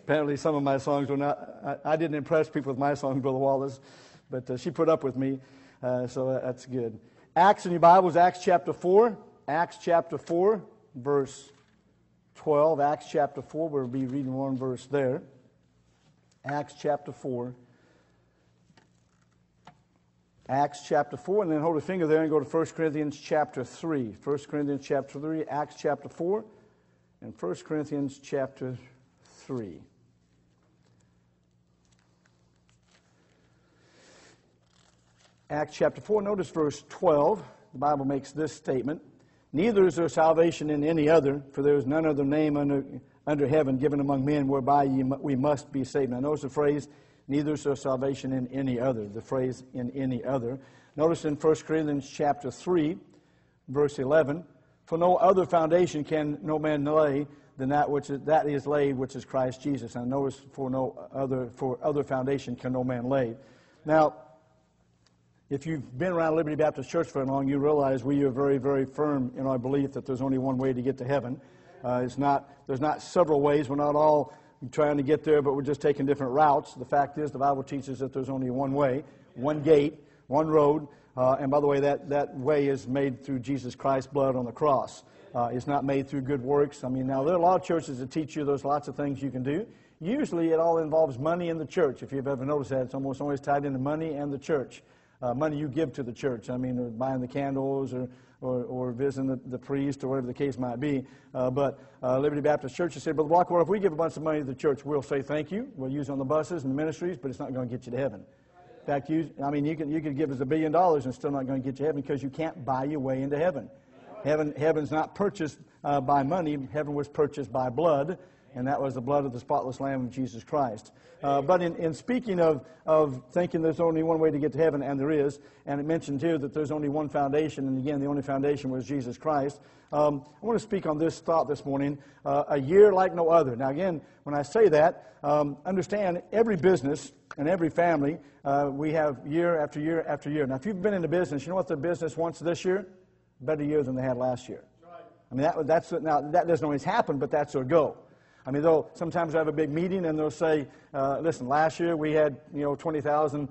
Apparently some of my songs were not, I didn't impress people with my songs, Brother Wallace, but she put up with me, so that's good. Acts in your Bibles, Acts chapter 4, verse 12, Acts chapter 4, we'll be reading one verse there. Acts chapter 4. Acts chapter 4, and then hold a finger there and go to 1 Corinthians chapter 3. 1 Corinthians chapter 3, Acts chapter 4, and 1 Corinthians chapter 3. Acts chapter 4, notice verse 12. The Bible makes this statement. Neither is there salvation in any other, for there is none other name under heaven given among men whereby we must be saved. Now notice the phrase, neither is there salvation in any other, the phrase in any other. Notice in 1 Corinthians chapter 3, verse 11, for no other foundation can no man lay than that is laid, which is Christ Jesus. And notice for other foundation can no man lay. Now, if you've been around Liberty Baptist Church for long, you realize we are very, very firm in our belief that there's only one way to get to heaven. There's not several ways. We're not all trying to get there, but we're just taking different routes. The fact is, the Bible teaches that there's only one way, one gate, one road. And by the way, that way is made through Jesus Christ's blood on the cross. It's not made through good works. I mean, now there are a lot of churches that teach you there's lots of things you can do. Usually it all involves money in the church. If you've ever noticed that, it's almost always tied into money and the church. Money you give to the church. I mean, buying the candles or visiting the priest or whatever the case might be. But Liberty Baptist Church has said, Brother Blackwell, if we give a bunch of money to the church, we'll say thank you. We'll use it on the buses and the ministries, but it's not going to get you to heaven. In fact, you could give us $1 billion and still not going to get you to heaven because you can't buy your way into heaven. Heaven's not purchased by money. Heaven was purchased by blood, and that was the blood of the spotless Lamb of Jesus Christ. But in speaking of thinking there's only one way to get to heaven, and there is, and it mentioned too that there's only one foundation, and again, the only foundation was Jesus Christ. I want to speak on this thought this morning, a year like no other. Now again, when I say that, understand every business and every family, we have year after year after year. Now if you've been in the business, you know what the business wants this year? Better year than they had last year. I mean, now that doesn't always happen, but that's their goal. I mean, they'll sometimes have a big meeting and they'll say, listen, last year we had, 20,000,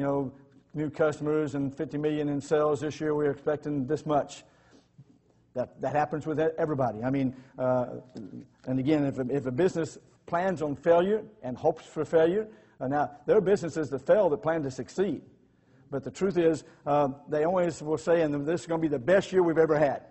new customers and 50 million in sales. This year we're expecting this much. That happens with everybody. I mean, and again, if a business plans on failure and hopes for failure, now there are businesses that fail that plan to succeed. But the truth is, they always will say, and this is going to be the best year we've ever had.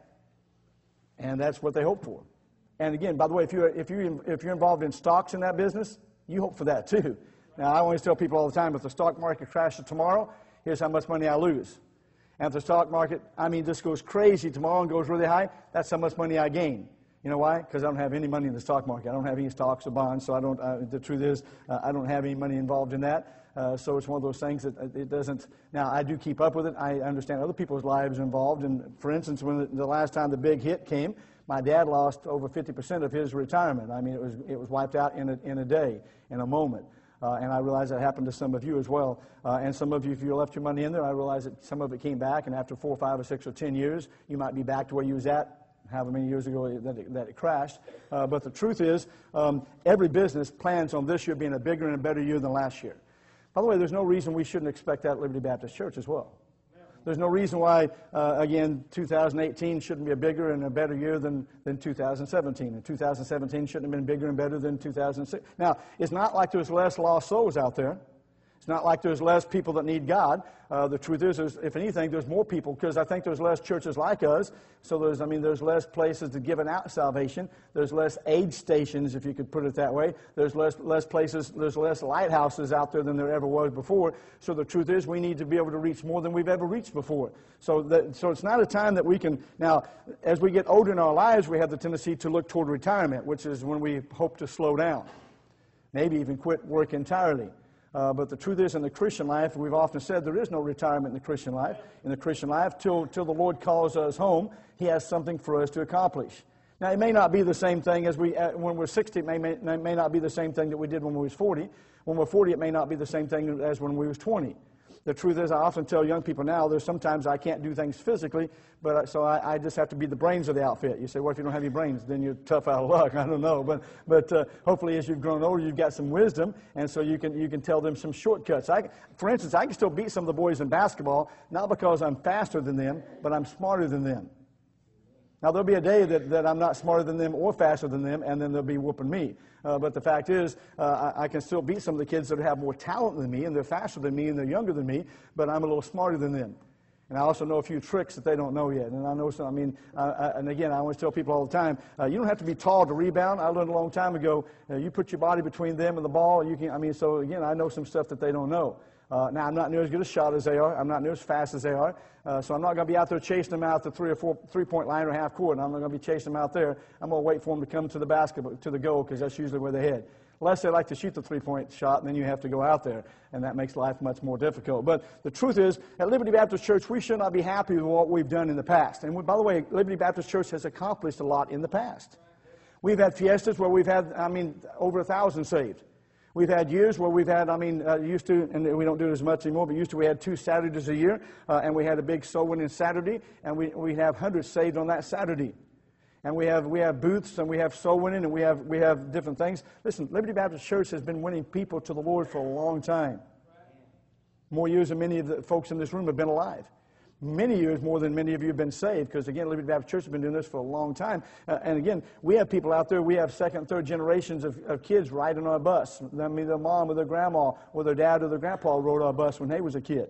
And that's what they hope for. And again, by the way, if you're involved in stocks in that business, you hope for that too. Now, I always tell people all the time, if the stock market crashes tomorrow, here's how much money I lose. And if the stock market, just goes crazy tomorrow and goes really high, that's how much money I gain. You know why? Because I don't have any money in the stock market. I don't have any stocks or bonds, so I don't. The truth is, I don't have any money involved in that. So it's one of those things that it doesn't. Now, I do keep up with it. I understand other people's lives are involved. And for instance, when the last time the big hit came, my dad lost over 50% of his retirement. I mean, it was wiped out in a day, in a moment. And I realize that happened to some of you as well. And some of you, if you left your money in there, I realize that some of it came back. And after 4, 5, or 6, or 10 years, you might be back to where you was at however many years ago that it crashed. But the truth is, every business plans on this year being a bigger and a better year than last year. By the way, there's no reason we shouldn't expect that at Liberty Baptist Church as well. There's no reason why, again, 2018 shouldn't be a bigger and a better year than 2017. And 2017 shouldn't have been bigger and better than 2006. Now, it's not like there's less lost souls out there. It's not like there's less people that need God. The truth is, if anything, there's more people because I think there's less churches like us. So there's less places to give out salvation. There's less aid stations, if you could put it that way. There's less places. There's less lighthouses out there than there ever was before. So the truth is, we need to be able to reach more than we've ever reached before. So it's not a time that we can now. As we get older in our lives, we have the tendency to look toward retirement, which is when we hope to slow down, maybe even quit work entirely. But the truth is, in the Christian life, we've often said there is no retirement in the Christian life. In the Christian life, till the Lord calls us home, He has something for us to accomplish. Now, it may not be the same thing as when we're 60. It may not be the same thing that we did when we was 40. When we're 40, it may not be the same thing as when we was 20. The truth is, I often tell young people now, there's sometimes I can't do things physically, so I just have to be the brains of the outfit. You say, well, if you don't have any brains, then you're tough out of luck. I don't know. But hopefully as you've grown older, you've got some wisdom, and so you can tell them some shortcuts. For instance, I can still beat some of the boys in basketball, not because I'm faster than them, but I'm smarter than them. Now, there'll be a day that I'm not smarter than them or faster than them, and then they'll be whooping me. But the fact is, I can still beat some of the kids that have more talent than me, and they're faster than me, and they're younger than me, but I'm a little smarter than them. And I also know a few tricks that they don't know yet. And I know some, and again, I always tell people all the time, you don't have to be tall to rebound. I learned a long time ago, you put your body between them and the ball, so again, I know some stuff that they don't know. Now, I'm not near as good a shot as they are. I'm not near as fast as they are. So I'm not going to be out there chasing them out the 3 or 4 3-point line or half court. I'm not going to be chasing them out there. I'm going to wait for them to come to the basket, to the goal, because that's usually where they head. Unless they like to shoot the 3-point shot, and then you have to go out there, and that makes life much more difficult. But the truth is, at Liberty Baptist Church, we should not be happy with what we've done in the past. And by the way, Liberty Baptist Church has accomplished a lot in the past. We've had fiestas where we've had, over 1,000 saved. We've had years where we've had, used to, and we don't do it as much anymore, but used to we had 2 Saturdays a year, and we had a big soul winning Saturday, and we have hundreds saved on that Saturday. And we have booths, and we have soul winning, and we have different things. Listen, Liberty Baptist Church has been winning people to the Lord for a long time. More years than many of the folks in this room have been alive. Many years more than many of you have been saved, because again, Liberty Baptist Church has been doing this for a long time. And again, we have people out there, we have 2nd and 3rd generations of kids riding on our bus. Their mom or their grandma or their dad or their grandpa rode our bus when they was a kid.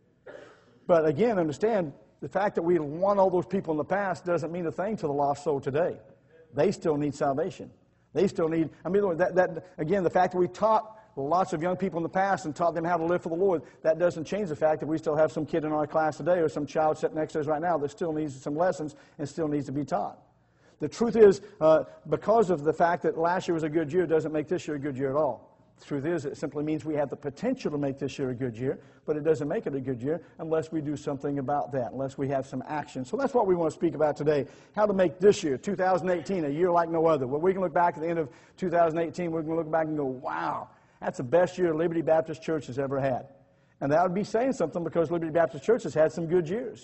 But again, understand, the fact that we won all those people in the past doesn't mean a thing to the lost soul today. They still need salvation. They still need, again, the fact that we taught lots of young people in the past and taught them how to live for the Lord, that doesn't change the fact that we still have some kid in our class today or some child sitting next to us right now that still needs some lessons and still needs to be taught. The truth is, because of the fact that last year was a good year, doesn't make this year a good year at all. The truth is, it simply means we have the potential to make this year a good year, but it doesn't make it a good year unless we do something about that, unless we have some action. So that's what we want to speak about today, how to make this year, 2018, a year like no other. Well, we can look back at the end of 2018, we're going to look back and go, wow, that's the best year Liberty Baptist Church has ever had. And that would be saying something, because Liberty Baptist Church has had some good years.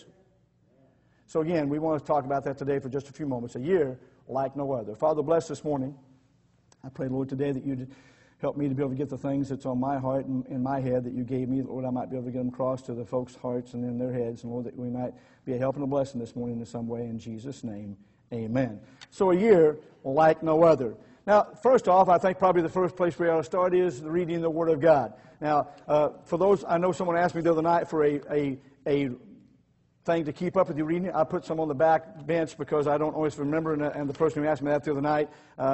So again, we want to talk about that today for just a few moments, a year like no other. Father, bless this morning. I pray, Lord, today that you'd help me to be able to get the things that's on my heart and in my head that you gave me, Lord, I might be able to get them across to the folks' hearts and in their heads, and Lord, that we might be a help and a blessing this morning in some way. In Jesus' name, amen. So a year like no other. Now, first off, I think probably the first place we ought to start is reading the Word of God. Now, for those, I know someone asked me the other night for a thing to keep up with you reading. I put some on the back bench because I don't always remember, and the person who asked me that the other night,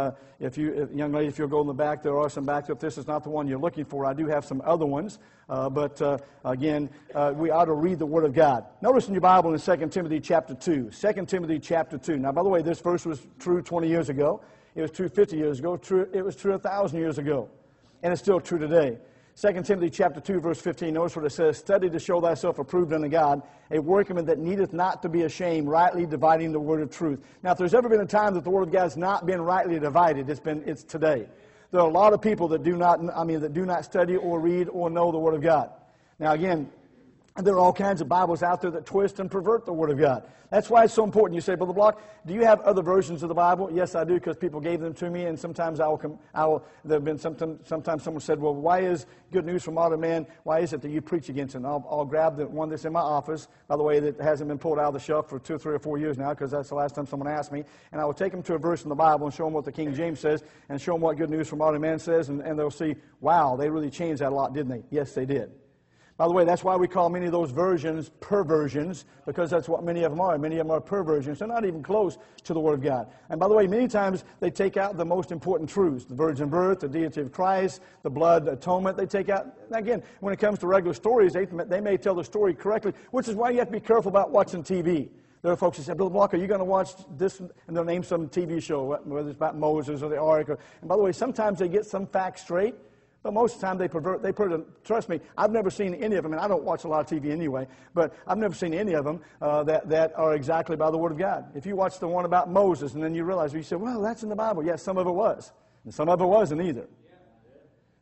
young lady, if you'll go in the back, there are some back. If this is not the one you're looking for, I do have some other ones. But again, we ought to read the Word of God. Notice in your Bible in 2 Timothy chapter 2. 2 Timothy chapter 2. Now, by the way, this verse was true 20 years ago. It was true 50 years ago. It was true 1,000 years ago. And it's still true today. 2 Timothy chapter 2, verse 15, notice what it says, "Study to show thyself approved unto God, a workman that needeth not to be ashamed, rightly dividing the word of truth." Now, if there's ever been a time that the word of God has not been rightly divided, it's today. There are a lot of people that do not study or read or know the word of God. Now, again, there are all kinds of Bibles out there that twist and pervert the Word of God. That's why it's so important. You say, Brother Block, do you have other versions of the Bible? Yes, I do, because people gave them to me, and sometimes there have been sometimes someone said, well, why is Good News from Modern Man, why is it that you preach against it? And I'll grab the one that's in my office, by the way, that hasn't been pulled out of the shelf for 2 or 3 or 4 years now, because that's the last time someone asked me, and I will take them to a verse in the Bible and show them what the King James says, and show them what Good News from Modern Man says, and they'll see, wow, they really changed that a lot, didn't they? Yes, they did. By the way, that's why we call many of those versions perversions, because that's what many of them are. Many of them are perversions. They're not even close to the Word of God. And by the way, many times they take out the most important truths, the virgin birth, the deity of Christ, the blood atonement. They take out, again, when it comes to regular stories, they may tell the story correctly, which is why you have to be careful about watching TV. There are folks who say, Brother Block, are you going to watch this? And they'll name some TV show, whether it's about Moses or the Ark. And by the way, sometimes they get some facts straight. But most of the time they pervert. Trust me, I've never seen any of them, and I don't watch a lot of TV anyway, but I've never seen any of them that are exactly by the Word of God. If you watch the one about Moses, and then you realize, you say, well, that's in the Bible. Yes, some of it was. And some of it wasn't either.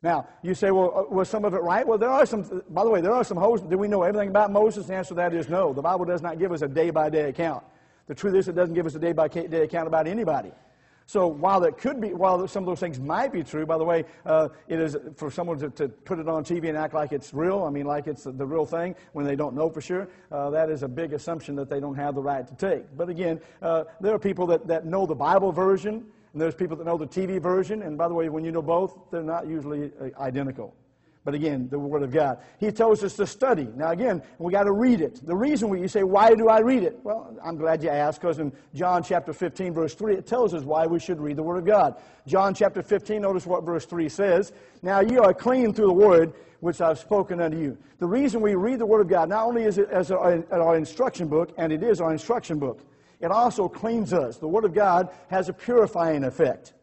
Now, you say, well, was some of it right? Well, there are some, by the way, there are some hosts. Do we know everything about Moses? The answer to that is no. The Bible does not give us a day-by-day account. The truth is it doesn't give us a day-by-day account about anybody. So while some of those things might be true, by the way, it is for someone to put it on TV and act like it's real, I mean like it's the real thing when they don't know for sure, that is a big assumption that they don't have the right to take. But again, there are people that know the Bible version, and there's people that know the TV version, and by the way, when you know both, they're not usually identical. But again, the Word of God. He tells us to study. Now again, we got to read it. The reason you say, why do I read it? Well, I'm glad you asked, because in John chapter 15, verse 3, it tells us why we should read the Word of God. John chapter 15, notice what verse 3 says. Now ye are clean through the Word which I've spoken unto you. The reason we read the Word of God, not only is it as our instruction book, and it is our instruction book, it also cleans us. The Word of God has a purifying effect.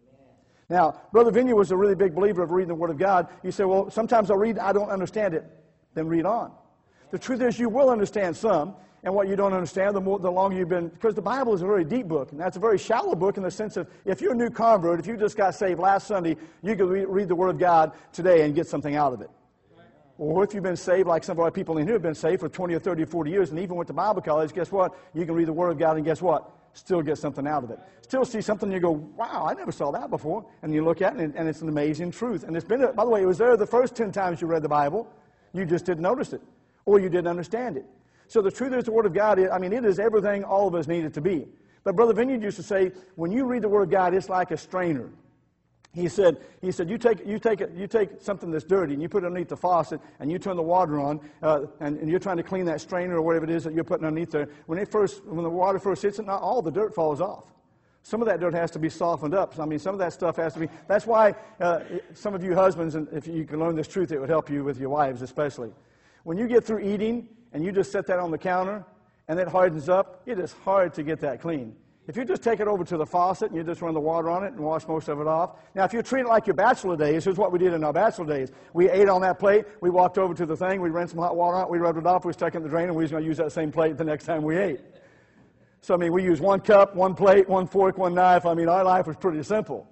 Now, Brother Vineyard was a really big believer of reading the Word of God. You say, well, sometimes I'll read, I don't understand it. Then read on. The truth is you will understand some, and what you don't understand, the longer you've been, because the Bible is a very deep book, and that's a very shallow book in the sense of, if you're a new convert, if you just got saved last Sunday, you can read the Word of God today and get something out of it. Or if you've been saved, like some of our people in here have been saved for 20 or 30 or 40 years, and even went to Bible college, guess what? You can read the Word of God, and guess what? Still get something out of it. Still see something and you go, wow, I never saw that before. And you look at it and it's an amazing truth. And it's been, by the way, it was there the first 10 times you read the Bible. You just didn't notice it. Or you didn't understand it. So the truth is the Word of God, it is everything all of us need it to be. But Brother Vineyard used to say, when you read the Word of God, it's like a strainer. He said, you take something that's dirty and you put it underneath the faucet and you turn the water on and you're trying to clean that strainer or whatever it is that you're putting underneath there. When the water first hits it, not all the dirt falls off. Some of that dirt has to be softened up. I mean, some of that stuff has to be. That's why some of you husbands, and if you can learn this truth, it would help you with your wives especially. When you get through eating and you just set that on the counter and it hardens up, it is hard to get that clean. If you just take it over to the faucet and you just run the water on it and wash most of it off. Now, if you treat it like your bachelor days, here's what we did in our bachelor days. We ate on that plate, we walked over to the thing, we ran some hot water on it, we rubbed it off, we stuck it in the drain, and we was going to use that same plate the next time we ate. So, we used one cup, one plate, one fork, one knife. Our life was pretty simple.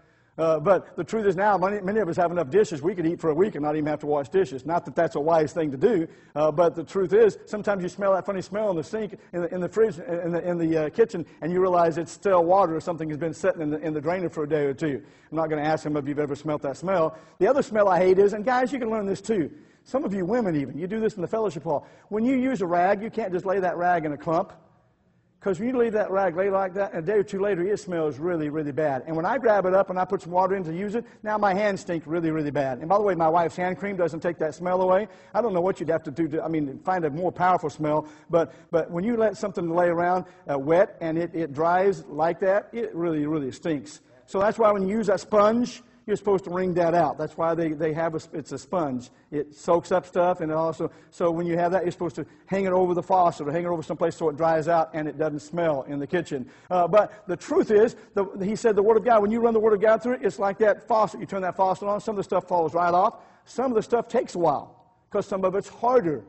But the truth is now, many of us have enough dishes, we could eat for a week and not even have to wash dishes. Not that that's a wise thing to do, but the truth is, sometimes you smell that funny smell in the sink, in the fridge, in the kitchen, and you realize it's stale water or something has been sitting in the drainer for a day or two. I'm not going to ask some of you if you've ever smelt that smell. The other smell I hate is, and guys, you can learn this too, some of you women even, you do this in the fellowship hall. When you use a rag, you can't just lay that rag in a clump. Because when you leave that rag lay like that, and a day or two later, it smells really, really bad. And when I grab it up and I put some water in to use it, now my hands stink really, really bad. And by the way, my wife's hand cream doesn't take that smell away. I don't know what you'd have to do to, find a more powerful smell. But when you let something lay around wet and it dries like that, it really, really stinks. So that's why when you use that sponge, you're supposed to wring that out. That's why they have it's a sponge. It soaks up stuff, and it also, so when you have that, you're supposed to hang it over the faucet or hang it over someplace so it dries out and it doesn't smell in the kitchen. But the truth is, he said the Word of God, when you run the Word of God through it, it's like that faucet. You turn that faucet on, some of the stuff falls right off. Some of the stuff takes a while because some of it's harder.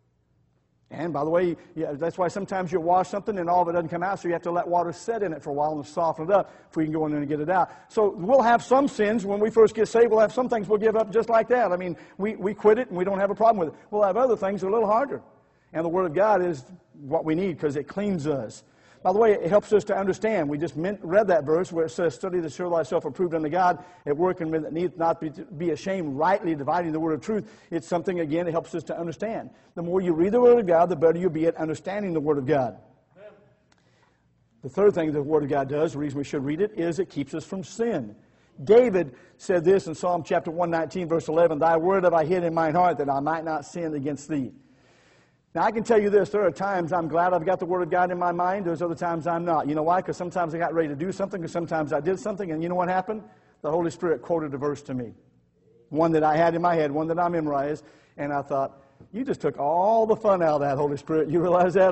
And by the way, that's why sometimes you wash something and all of it doesn't come out, so you have to let water set in it for a while and soften it up before you can go in there and get it out. So we'll have some sins when we first get saved. We'll have some things we'll give up just like that. We quit it and we don't have a problem with it. We'll have other things that are a little harder. And the Word of God is what we need because it cleans us. By the way, it helps us to understand. We just read that verse where it says, study to show thyself approved unto God, at workman that needeth not be ashamed, rightly dividing the word of truth. It's something, again, it helps us to understand. The more you read the Word of God, the better you'll be at understanding the Word of God. Amen. The third thing the Word of God does, the reason we should read it, is it keeps us from sin. David said this in Psalm chapter 119, verse 11, Thy word have I hid in mine heart, that I might not sin against thee. Now, I can tell you this, there are times I'm glad I've got the Word of God in my mind. There's other times I'm not. You know why? Because sometimes I got ready to do something, because sometimes I did something, and you know what happened? The Holy Spirit quoted a verse to me. One that I had in my head, one that I memorized, and I thought, you just took all the fun out of that, Holy Spirit. You realize that?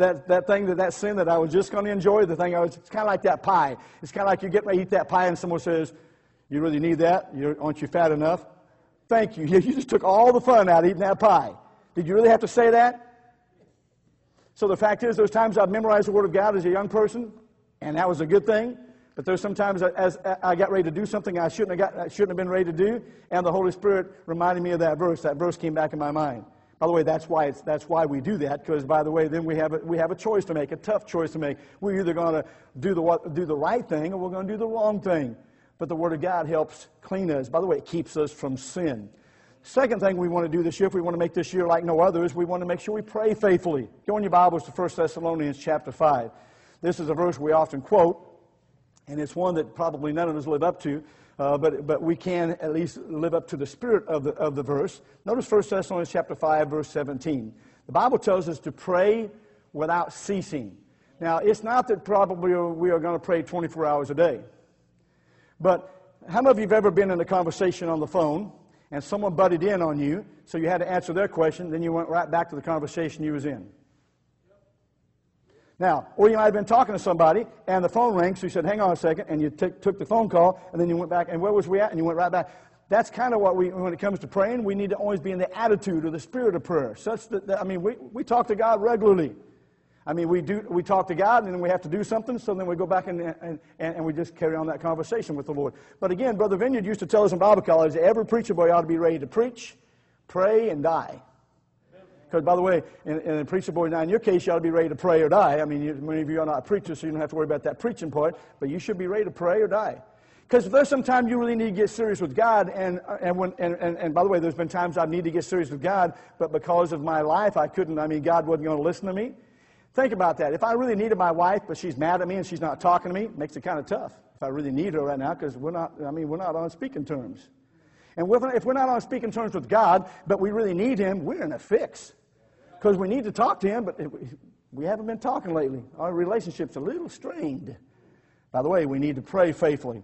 That sin that I was just going to enjoy, it's kind of like that pie. It's kind of like you get ready to eat that pie, and someone says, you really need that? Aren't you fat enough? Thank you. You just took all the fun out of eating that pie. Did you really have to say that? So the fact is, those times I've memorized the Word of God as a young person, and that was a good thing. But there's sometimes as I got ready to do something I shouldn't have been ready to do, and the Holy Spirit reminded me of that verse. That verse came back in my mind. By the way, that's why we do that, because, by the way, then we have a choice to make, a tough choice to make. We're either going to do the right thing or we're going to do the wrong thing. But the Word of God helps clean us. By the way, it keeps us from sin. Second thing we want to do this year, if we want to make this year like no others, we want to make sure we pray faithfully. Go in your Bibles to 1 Thessalonians chapter 5. This is a verse we often quote, and it's one that probably none of us live up to. But we can at least live up to the spirit of the verse. Notice 1 Thessalonians chapter 5, verse 17. The Bible tells us to pray without ceasing. Now, it's not that probably we are going to pray 24 hours a day. But how many of you have ever been in a conversation on the phone and someone butted in on you, so you had to answer their question, then you went right back to the conversation you was in? Now, or you might have been talking to somebody, and the phone rang, so you said, hang on a second, and you took the phone call, and then you went back, and where was we at? And you went right back. That's kind of what when it comes to praying, we need to always be in the attitude or the spirit of prayer, such that we talk to God regularly. We talk to God, and then we have to do something, so then we go back and we just carry on that conversation with the Lord. But again, Brother Vineyard used to tell us in Bible college that every preacher boy ought to be ready to preach, pray, and die. Because, by the way, in a preacher boy, now in your case, you ought to be ready to pray or die. Many of you are not preachers, so you don't have to worry about that preaching part, but you should be ready to pray or die. Because if there's some time you really need to get serious with God, and by the way, there's been times I need to get serious with God, but because of my life, I couldn't. God wasn't going to listen to me. Think about that. If I really needed my wife, but she's mad at me and she's not talking to me, it makes it kind of tough. If I really need her right now, because we're not on speaking terms. And if we're not on speaking terms with God, but we really need Him, we're in a fix. Because we need to talk to Him, but we haven't been talking lately. Our relationship's a little strained. By the way, we need to pray faithfully.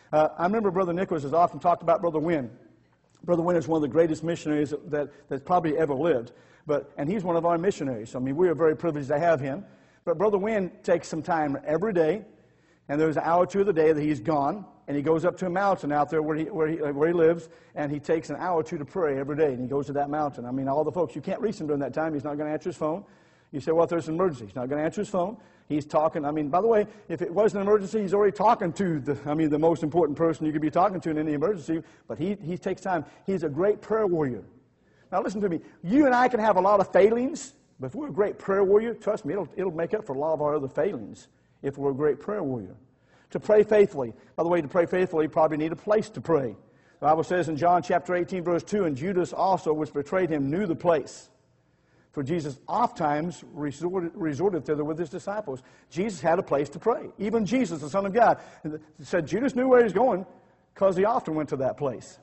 I remember Brother Nicholas has often talked about Brother Wynn. Brother Wynn is one of the greatest missionaries that's probably ever lived. And he's one of our missionaries. We are very privileged to have him. But Brother Wynn takes some time every day, and there's an hour or two of the day that he's gone, and he goes up to a mountain out there where he lives, and he takes an hour or two to pray every day, and he goes to that mountain. All the folks, you can't reach him during that time. He's not going to answer his phone. You say, well, if there's an emergency, he's not going to answer his phone. He's talking. By the way, if it was an emergency, he's already talking to the most important person you could be talking to in any emergency, but he takes time. He's a great prayer warrior. Now, listen to me. You and I can have a lot of failings, but if we're a great prayer warrior, trust me, it'll make up for a lot of our other failings if we're a great prayer warrior. To pray faithfully. By the way, to pray faithfully, you probably need a place to pray. The Bible says in John chapter 18, verse 2, and Judas also, which betrayed him, knew the place. For Jesus oftentimes resorted thither with his disciples. Jesus had a place to pray. Even Jesus, the Son of God, said Judas knew where he was going because he often went to that place.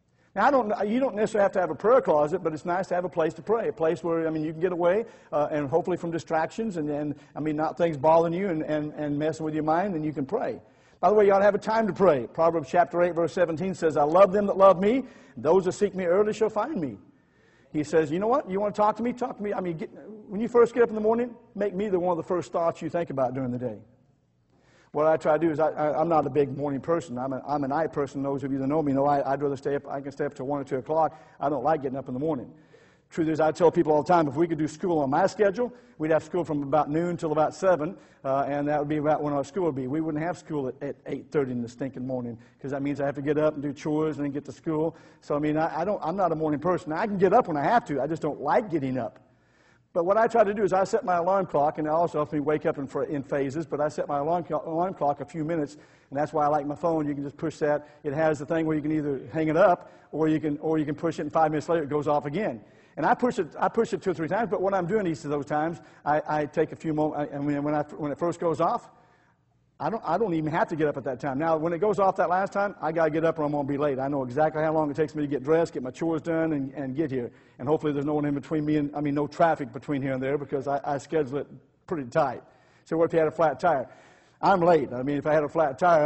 Now, you don't necessarily have to have a prayer closet, but it's nice to have a place to pray, a place where, you can get away and hopefully from distractions and not things bothering you and messing with your mind, and you can pray. By the way, you ought to have a time to pray. Proverbs chapter 8, verse 17 says, I love them that love me, and those that seek me early shall find me. He says, you know what? You want to talk to me? Talk to me. When you first get up in the morning, make me one of the first thoughts you think about during the day. What I try to do is I'm not a big morning person. I'm a night person. Those of you that know me know I'd rather stay up. I can stay up till 1 or 2 o'clock. I don't like getting up in the morning. Truth is, I tell people all the time, if we could do school on my schedule, we'd have school from about noon till about 7, and that would be about when our school would be. We wouldn't have school at 8:30 in the stinking morning, because that means I have to get up and do chores and then get to school. So, I'm not a morning person. I can get up when I have to. I just don't like getting up. But what I try to do is I set my alarm clock, and it also helps me wake up in phases, but I set my alarm clock a few minutes, and that's why I like my phone. You can just push that. It has the thing where you can either hang it up, or you can push it, and 5 minutes later it goes off again. And I push it 2 or 3 times, but what I'm doing each of those times, I take a few moments, and when it first goes off, I don't even have to get up at that time. Now, when it goes off that last time, I got to get up or I'm going to be late. I know exactly how long it takes me to get dressed, get my chores done, and get here. And hopefully there's no one in between me and, no traffic between here and there, because I schedule it pretty tight. So what if you had a flat tire? I'm late. If I had a flat tire,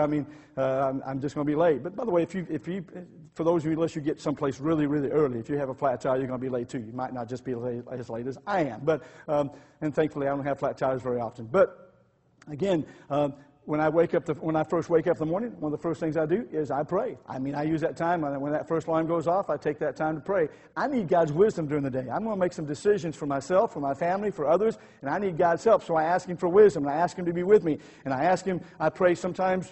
I'm just going to be late. But by the way, if you, for those of you, unless you get someplace really, really early, if you have a flat tire, you're going to be late too. You might not just be as late as I am. But, and thankfully I don't have flat tires very often. But again, when I first wake up in the morning, one of the first things I do is I pray. I mean, I use that time when that first alarm goes off. I take that time to pray. I need God's wisdom during the day. I'm going to make some decisions for myself, for my family, for others, and I need God's help. So I ask Him for wisdom, and I ask Him to be with me, and I ask Him. I pray sometimes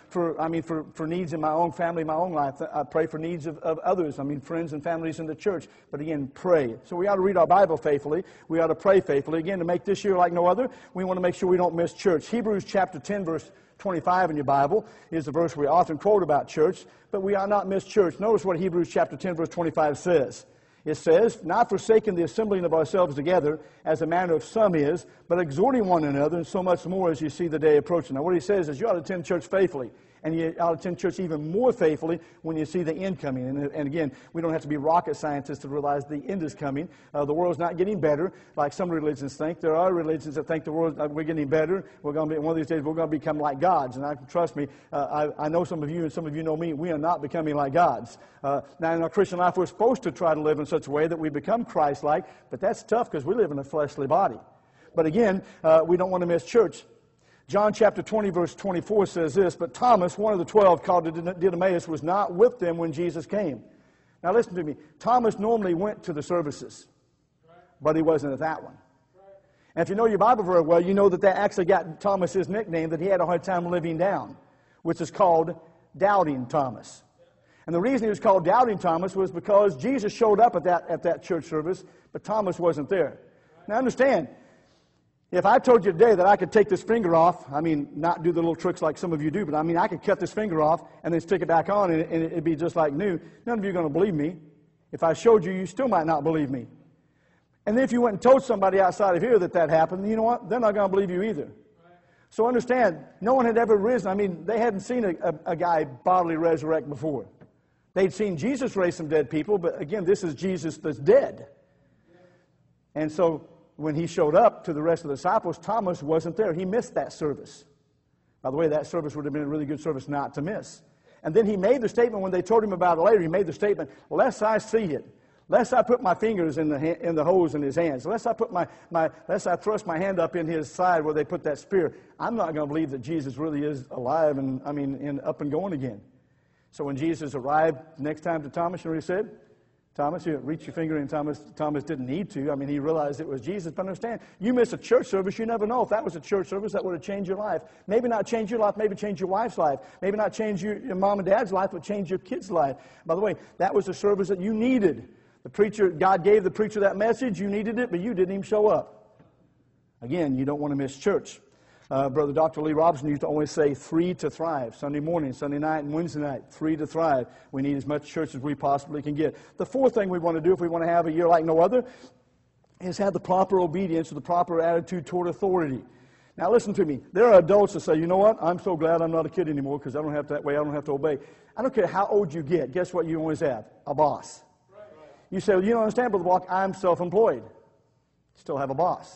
for needs in my own family, my own life. I pray for needs of others. I mean, friends and families in the church. But again, pray. So we ought to read our Bible faithfully. We ought to pray faithfully. Again, to make this year like no other, we want to make sure we don't miss church. Hebrews chapter 10, verse 25 in your Bible is the verse we often quote about church, but we ought not miss church. Notice what Hebrews chapter 10, verse 25 says. It says, not forsaking the assembling of ourselves together, as the manner of some is, but exhorting one another, and so much more as you see the day approaching. Now, what he says is you ought to attend church faithfully. And you ought to attend church even more faithfully when you see the end coming. And again, we don't have to be rocket scientists to realize the end is coming. The world's not getting better, like some religions think. There are religions that think the world we're getting better. We're going to be one of these days we're going to become like gods. And trust me, I know some of you, and some of you know me. We are not becoming like gods. Now, in our Christian life, we're supposed to try to live in such a way that we become Christ-like. But that's tough because we live in a fleshly body. But again, we don't want to miss church. John chapter 20, verse 24 says this, but Thomas, one of the 12 called Didymus, was not with them when Jesus came. Now listen to me. Thomas normally went to the services, but he wasn't at that one. And if you know your Bible very well, you know that actually got Thomas his nickname that he had a hard time living down, which is called Doubting Thomas. And the reason he was called Doubting Thomas was because Jesus showed up at that church service, but Thomas wasn't there. Now understand, if I told you today that I could take this finger off, I mean, not do the little tricks like some of you do, but I mean, I could cut this finger off and then stick it back on and it'd be just like new, none of you are going to believe me. If I showed you, you still might not believe me. And then if you went and told somebody outside of here that happened, you know what? They're not going to believe you either. So understand, no one had ever risen. I mean, they hadn't seen a guy bodily resurrect before. They'd seen Jesus raise some dead people, but again, this is Jesus that's dead. And so when he showed up to the rest of the disciples, Thomas wasn't there. He missed that service. By the way, that service would have been a really good service not to miss. And then he made the statement when they told him about it later. He made the statement, lest I see it, lest I put my fingers in the holes in his hands, lest I thrust my hand up in his side where they put that spear. I'm not going to believe that Jesus really is alive and up and going again. So when Jesus arrived next time to Thomas, you know what he said? Thomas, you reach your finger in. Thomas didn't need to. I mean, he realized it was Jesus. But understand, you miss a church service, you never know. If that was a church service, that would have changed your life. Maybe not change your life, maybe change your wife's life. Maybe not change your mom and dad's life, but change your kid's life. By the way, that was a service that you needed. The preacher, God gave the preacher that message. You needed it, but you didn't even show up. Again, you don't want to miss church. Brother Dr. Lee Robinson used to always say 3 to thrive. Sunday morning, Sunday night, and Wednesday night, 3 to thrive. We need as much church as we possibly can get. The fourth thing we want to do if we want to have a year like no other is have the proper obedience or the proper attitude toward authority. Now listen to me. There are adults that say, you know what, I'm so glad I'm not a kid anymore because I don't have to obey. I don't care how old you get. Guess what you always have? A boss. You say, well, you don't understand, Brother Walk, I'm self-employed. Still have a boss.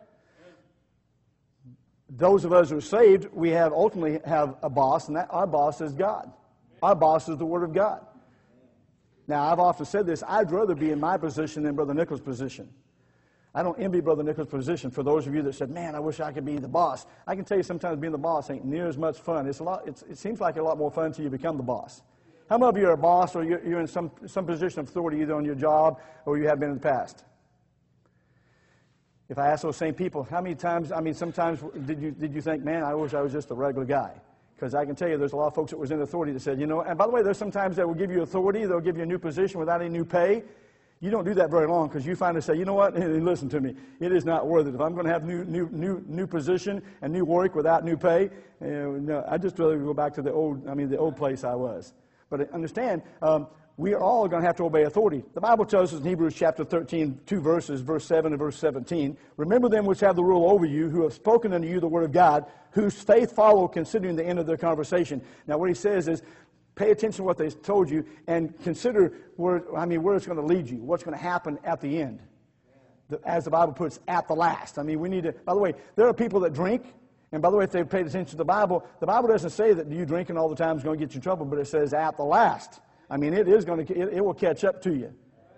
Those of us who are saved, we ultimately have a boss, and our boss is God. Our boss is the Word of God. Now, I've often said this, I'd rather be in my position than Brother Nichols' position. I don't envy Brother Nichols' position. For those of you that said, man, I wish I could be the boss. I can tell you sometimes being the boss ain't near as much fun. It seems like a lot more fun until you become the boss. How many of you are a boss or you're in some position of authority either on your job or you have been in the past? If I ask those same people, how many times, sometimes did you think, man, I wish I was just a regular guy? Because I can tell you there's a lot of folks that was in authority that said, and by the way, there's sometimes that will give you authority, they'll give you a new position without any new pay. You don't do that very long because you finally say, you know what, listen to me, it is not worth it. If I'm going to have new position and new work without new pay, no, I'd just rather go back to the old place I was. But understand, we are all going to have to obey authority. The Bible tells us in Hebrews chapter 13, 2 verses, verse 7 and verse 17, remember them which have the rule over you, who have spoken unto you the word of God, whose faith follow, considering the end of their conversation. Now what he says is, pay attention to what they told you and consider where it's going to lead you, what's going to happen at the end. As the Bible puts, at the last. We need to, by the way, there are people that drink, and by the way, if they've paid attention to the Bible doesn't say that you drinking all the time is going to get you in trouble, but it says at the last. It will catch up to you.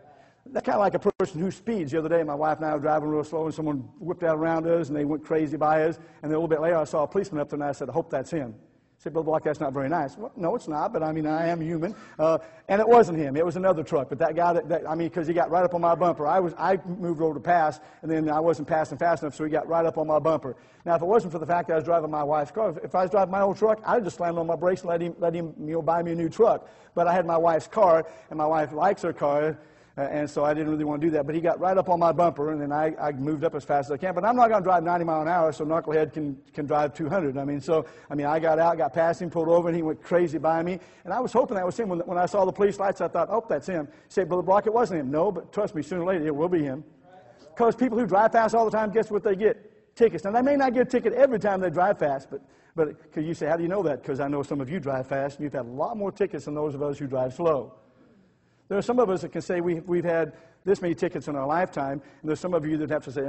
That's kind of like a person who speeds. The other day, my wife and I were driving real slow, and someone whipped out around us, and they went crazy by us. And then a little bit later, I saw a policeman up there, and I said, I hope that's him. I said, Brother Block, that's not very nice. Well, no, it's not, but I mean, I am human. And it wasn't him. It was another truck. But that guy, because he got right up on my bumper. I moved over to pass, and then I wasn't passing fast enough, so he got right up on my bumper. Now, if it wasn't for the fact that I was driving my wife's car, if I was driving my old truck, I'd just slammed on my brakes and let him buy me a new truck. But I had my wife's car, and my wife likes her car, and so I didn't really want to do that. But he got right up on my bumper, and then I moved up as fast as I can. But I'm not going to drive 90 miles an hour, so Knucklehead can drive 200. I got out, got past him, pulled over, and he went crazy by me. And I was hoping that was him. When I saw the police lights, I thought, oh, that's him. He said, Brother Block, it wasn't him. No, but trust me, sooner or later, it will be him. Because people who drive fast all the time, guess what they get? Tickets. Now, they may not get a ticket every time they drive fast, but because you say, how do you know that? Because I know some of you drive fast, and you've had a lot more tickets than those of us who drive slow. There are some of us that can say we've had this many tickets in our lifetime, and there's some of you that have to say,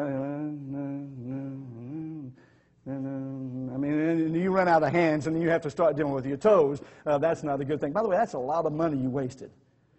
and you run out of hands, and then you have to start dealing with your toes. That's not a good thing. By the way, that's a lot of money you wasted.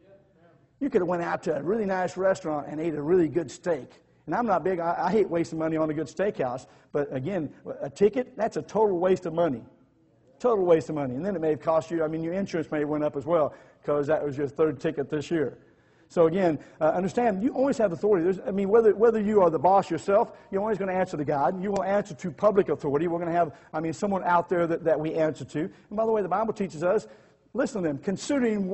You could have went out to a really nice restaurant and ate a really good steak. And I'm not big, I hate wasting money on a good steakhouse, but again, a ticket, that's a total waste of money. Total waste of money. And then it may have cost you, your insurance may have went up as well, because that was your third ticket this year. So again, understand, you always have authority. Whether you are the boss yourself, you're always going to answer to God. You will answer to public authority. We're going to have, someone out there that we answer to. And by the way, the Bible teaches us, listen to them, considering,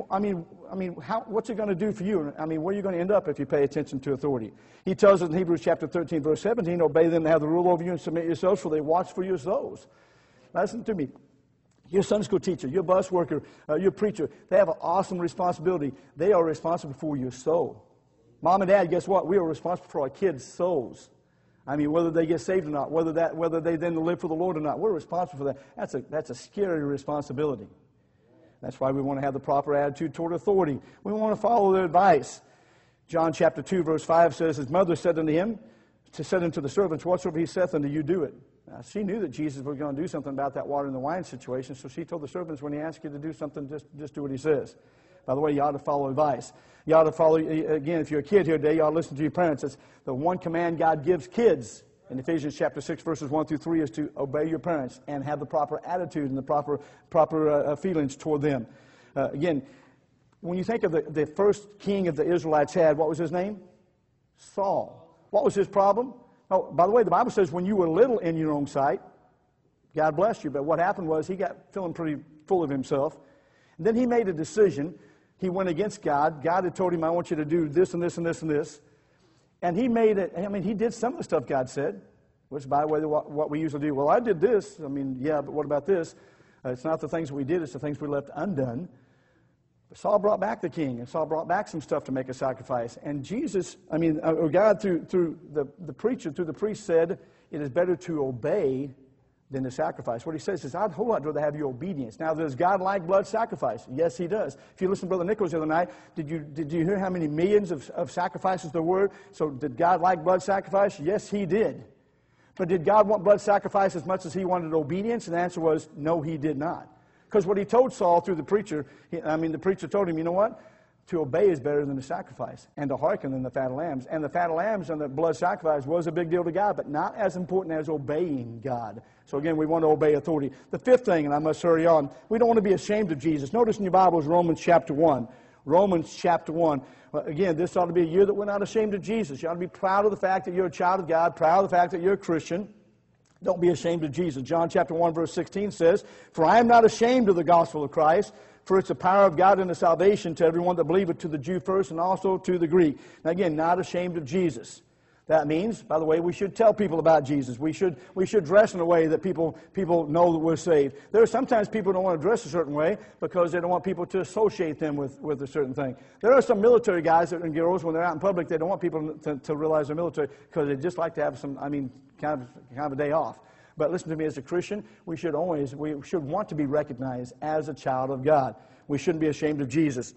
what's it going to do for you? Where are you going to end up if you pay attention to authority? He tells us in Hebrews chapter 13, verse 17, obey them that have the rule over you and submit yourselves, for they watch for your souls. Now, listen to me. Your Sunday school teacher, your bus worker, your preacher, they have an awesome responsibility. They are responsible for your soul. Mom and Dad, guess what? We are responsible for our kids' souls. Whether they get saved or not, whether they then live for the Lord or not, we're responsible for that. That's a scary responsibility. That's why we want to have the proper attitude toward authority. We want to follow their advice. John chapter 2, verse 5 says, his mother said unto him, said unto the servants, whatsoever he saith unto you, do it. Now, she knew that Jesus was going to do something about that water and the wine situation, so she told the servants, when he asks you to do something, just do what he says. By the way, you ought to follow advice. You ought to follow, again, if you're a kid here today, you ought to listen to your parents. It's the one command God gives kids in Ephesians chapter 6, verses 1 through 3 is to obey your parents and have the proper attitude and the proper feelings toward them. Again, when you think of the first king of the Israelites had, what was his name? Saul. What was his problem? Oh, by the way, the Bible says when you were little in your own sight, God blessed you. But what happened was he got feeling pretty full of himself. And then he made a decision. He went against God. God had told him, I want you to do this and this and this and this. And he made it, he did some of the stuff God said, which, by the way, what we usually do. Well, I did this. Yeah, but what about this? It's not the things we did, it's the things we left undone. But Saul brought back the king, and Saul brought back some stuff to make a sacrifice. And Jesus, God through the preacher, through the priest said, it is better to obey than to sacrifice. What he says is, I'd whole lot rather have your obedience. Now, does God like blood sacrifice? Yes, he does. If you listen to Brother Nichols the other night, did you hear how many millions of sacrifices there were? So did God like blood sacrifice? Yes, he did. But did God want blood sacrifice as much as he wanted obedience? And the answer was, no, he did not. Because what he told Saul through the preacher, the preacher told him, you know what? To obey is better than to sacrifice, and to hearken than the fat of lambs. And the fat of lambs and the blood sacrifice was a big deal to God, but not as important as obeying God. So again, we want to obey authority. The fifth thing, and I must hurry on, we don't want to be ashamed of Jesus. Notice in your Bibles, Romans chapter 1. Romans chapter 1. Again, this ought to be a year that we're not ashamed of Jesus. You ought to be proud of the fact that you're a child of God, proud of the fact that you're a Christian. Don't be ashamed of Jesus. John chapter 1, verse 16 says, for I am not ashamed of the gospel of Christ, for it's the power of God unto salvation to everyone that believeth, to the Jew first and also to the Greek. Now again, not ashamed of Jesus. That means, by the way, we should tell people about Jesus. We should dress in a way that people know that we're saved. There are sometimes people don't want to dress a certain way because they don't want people to associate them with a certain thing. There are some military guys and girls, when they're out in public, they don't want people to realize they're military because they just like to have some, kind of a day off. But listen to me, as a Christian, we should want to be recognized as a child of God. We shouldn't be ashamed of Jesus.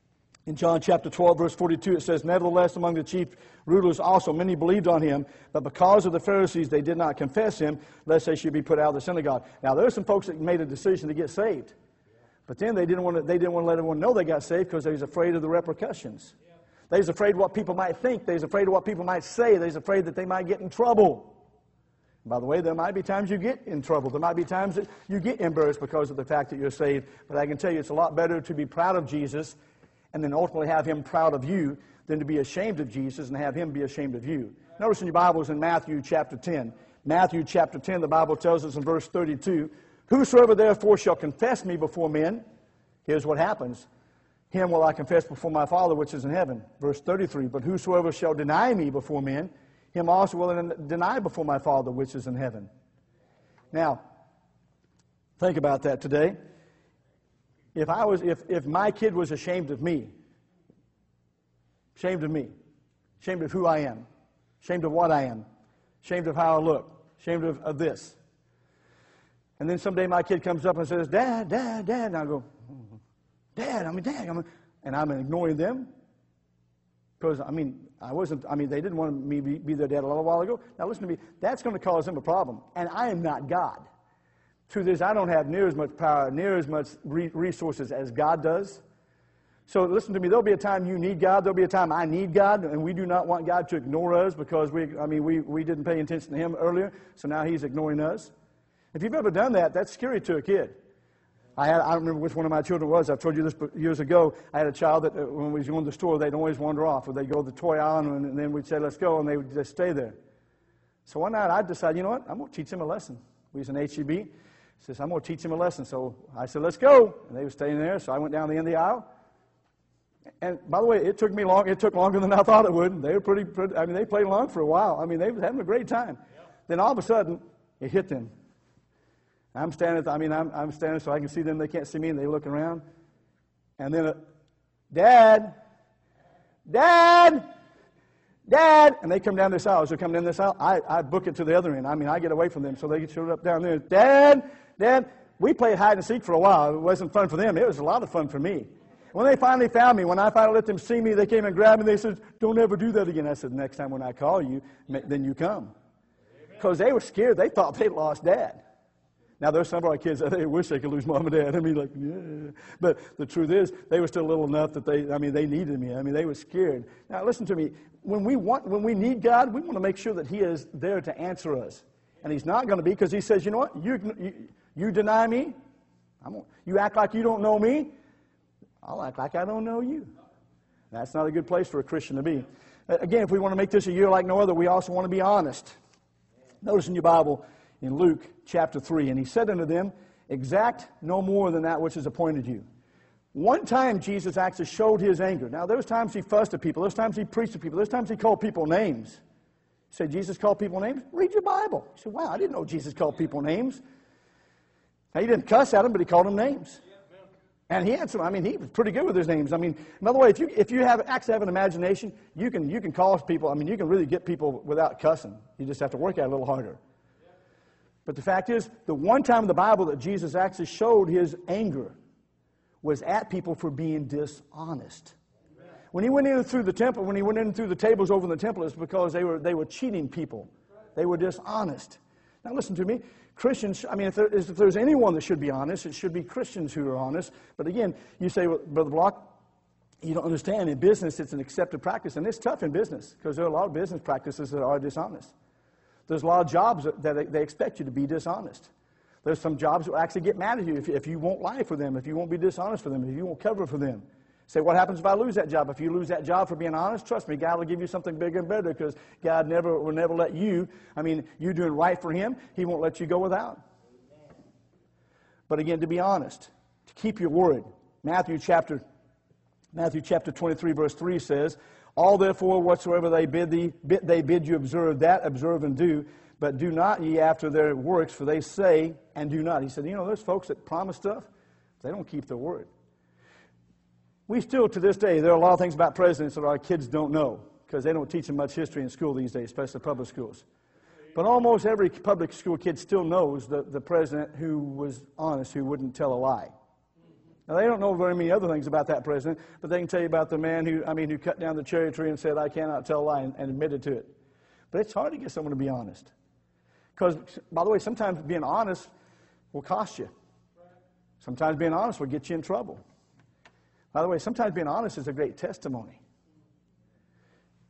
In John chapter 12, verse 42, it says, nevertheless, among the chief rulers also many believed on him, but because of the Pharisees they did not confess him, lest they should be put out of the synagogue. Now, there are some folks that made a decision to get saved. But then they didn't want to let everyone know they got saved because they was afraid of the repercussions. They's afraid what people might think. They's afraid of what people might say. They's afraid that they might get in trouble. And by the way, there might be times you get in trouble. There might be times that you get embarrassed because of the fact that you're saved. But I can tell you it's a lot better to be proud of Jesus and then ultimately have him proud of you than to be ashamed of Jesus and have him be ashamed of you. Notice in your Bibles in Matthew chapter 10. Matthew chapter 10, the Bible tells us in verse 32, whosoever therefore shall confess me before men, here's what happens. Him will I confess before my Father which is in heaven. Verse 33, but whosoever shall deny me before men, him also will I deny before my Father which is in heaven. Now, think about that today. If my kid was ashamed of me, ashamed of who I am, ashamed of what I am, ashamed of how I look, ashamed of this. And then someday my kid comes up and says, Dad, Dad, Dad. And I go, Dad, Dad. And I'm ignoring them. Because, they didn't want me to be their dad a little while ago. Now listen to me, that's going to cause them a problem. And I am not God. Truth is, I don't have near as much power, near as much resources as God does. So listen to me, there'll be a time you need God, there'll be a time I need God, and we do not want God to ignore us because we didn't pay attention to him earlier, so now he's ignoring us. If you've ever done that, that's scary to a kid. I don't remember which one of my children was. I've told you this years ago. I had a child that when we was going to the store, they'd always wander off, or they'd go to the toy aisle, and then we'd say, let's go, and they would just stay there. So one night I decided, you know what, I'm going to teach him a lesson. We was in HEB. He says, I'm going to teach him a lesson. So I said, let's go. And they were staying there, so I went down the end of the aisle. And by the way, it took longer than I thought it would. They were pretty they played along for a while. They were having a great time. Yep. Then all of a sudden, it hit them. I'm standing so I can see them. They can't see me, and they look around. And then, Dad, Dad, Dad, and they come down this aisle. As they come down this aisle, I book it to the other end. I get away from them, so they showed up down there. Dad, Dad. We played hide and seek for a while. It wasn't fun for them. It was a lot of fun for me. When they finally found me, when I finally let them see me, they came and grabbed me. They said, don't ever do that again. I said, next time when I call you, then you come. Because they were scared. They thought they'd lost Dad. Now, there's some of our kids that they wish they could lose Mom and Dad. Yeah. But the truth is, they were still little enough that they needed me. They were scared. Now, listen to me. When we need God, we want to make sure that he is there to answer us. And he's not going to be, because he says, you know what? You deny me. You act like you don't know me. I'll act like I don't know you. That's not a good place for a Christian to be. Again, if we want to make this a year like no other, we also want to be honest. Notice in your Bible, in Luke chapter 3, and he said unto them, exact no more than that which is appointed you. One time Jesus actually showed his anger. Now, there's times he fussed at people. There's times he preached to people. There's times he called people names. You say, Jesus called people names? Read your Bible. You say, wow, I didn't know Jesus called people names. Now, he didn't cuss at them, but he called them names. And he had some, he was pretty good with his names. By the way, if you actually have an imagination, you can call people, you can really get people without cussing. You just have to work at it a little harder. But the fact is, the one time in the Bible that Jesus actually showed his anger was at people for being dishonest. When he went in through the temple, when he went in through the tables over in the temple, it's because they were cheating people. They were dishonest. Now listen to me. Christians, if there's anyone that should be honest, it should be Christians who are honest. But again, you say, well, Brother Block, you don't understand. In business, it's an accepted practice. And it's tough in business because there are a lot of business practices that are dishonest. There's a lot of jobs that they expect you to be dishonest. There's some jobs that will actually get mad at you if you won't lie for them, if you won't be dishonest for them, if you won't cover for them. Say, what happens if I lose that job? If you lose that job for being honest, trust me, God will give you something bigger and better because God will never let you, you're doing right for him, he won't let you go without. But again, to be honest, to keep your word. Matthew chapter 23, verse 3 says, all therefore whatsoever they bid you observe, that observe and do, but do not ye after their works, for they say and do not. He said, there's folks that promise stuff, they don't keep their word. We still, to this day, there are a lot of things about presidents that our kids don't know because they don't teach them much history in school these days, especially public schools. But almost every public school kid still knows the president who was honest, who wouldn't tell a lie. Now, they don't know very many other things about that president, but they can tell you about the man who cut down the cherry tree and said, I cannot tell a lie, and admitted to it. But it's hard to get someone to be honest. Because, by the way, sometimes being honest will cost you. Sometimes being honest will get you in trouble. By the way, sometimes being honest is a great testimony.